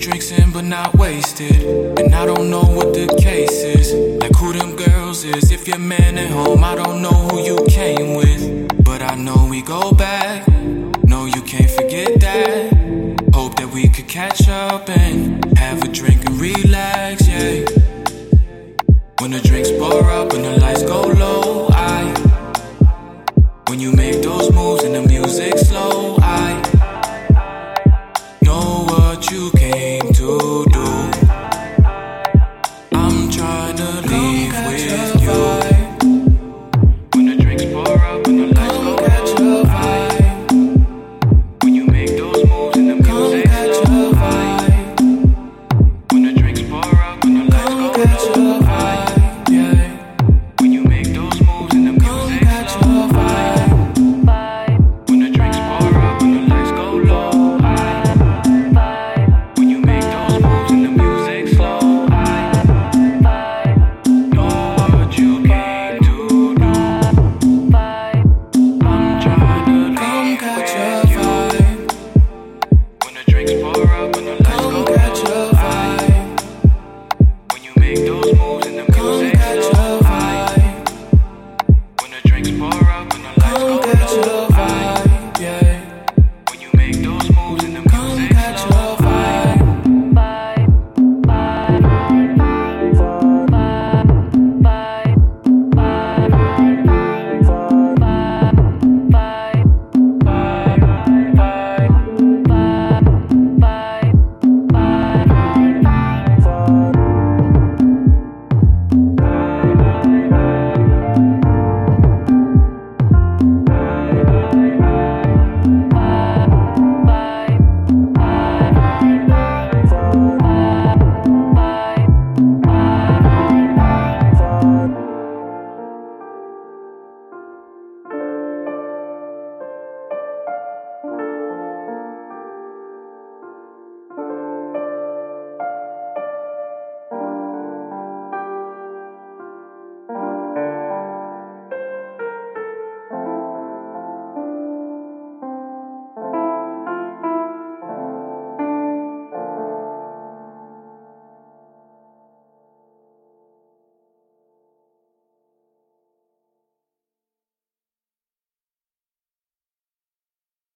drinks in but not wasted. And I don't know what the case is, like who them girls is. If your man at home, I don't know who you came with, but I know we go back. No, you can't forget that. Hope that we could catch